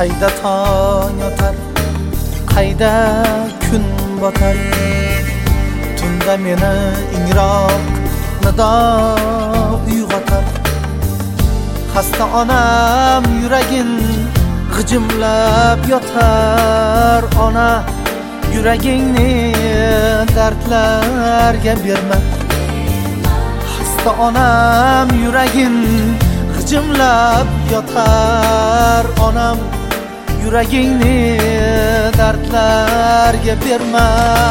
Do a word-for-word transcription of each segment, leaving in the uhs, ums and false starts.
qayda tong otar, qayda kun botar. Tunda meni ingroq nido uyg'otar. Xasta onam yuragin g'ijimlab yotar. Ona, yuragingni dardlarga berma. Xasta onam yuragin g'ijimlab yotar. Onam, yuragingni dardlarga berma.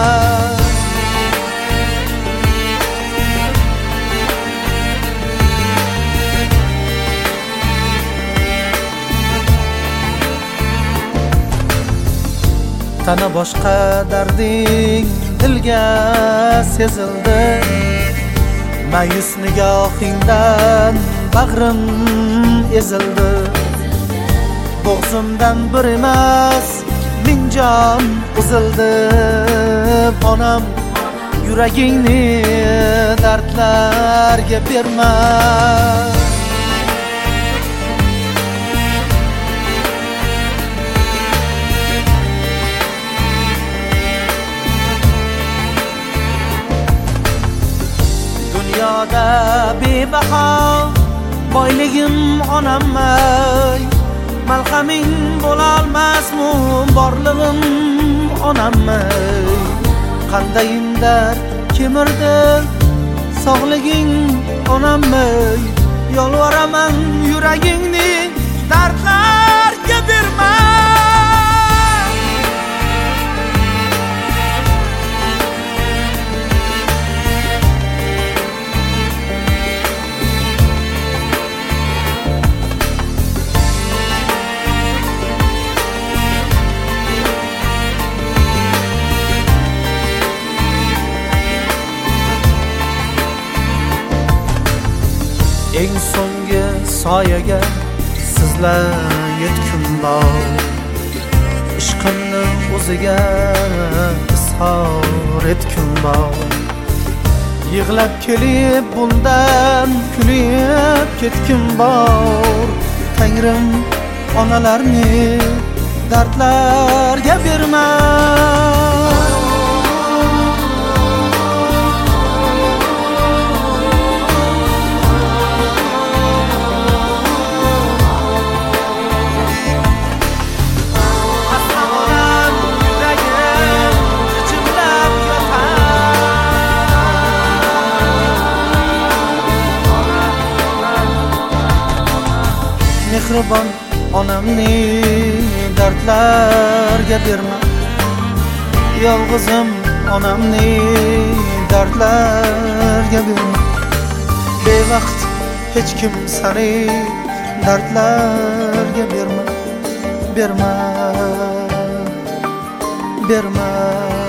Tana boshqa darding dilga sezildi. Mayus nigohingdan bag'rim ezildi. Bo'g'zimdan bir emas ming jon uzildi. Onam, yuragingni dardlarga berma. Dunyoda bebaho boyligim onamay. Malhaming bo'lolmasmi borlig'im onamay. Qandayin dard kemirdi sog'liging onamay. Yolvoraman yuragingni dardlarga berma. Eng so'nggi soyaga sizlar yetkim bor. Ishqimni o'ziga izhor etkim bor. Yig'lab kelib bundan kulib ketkim bor. Tangrim, onalarni dardlarga berma. Mehribon onamni dardlarga berma. Yolg'izim onamni dardlarga berma. Bevaqt hech kim seni dardlarga berma. Berma, berma.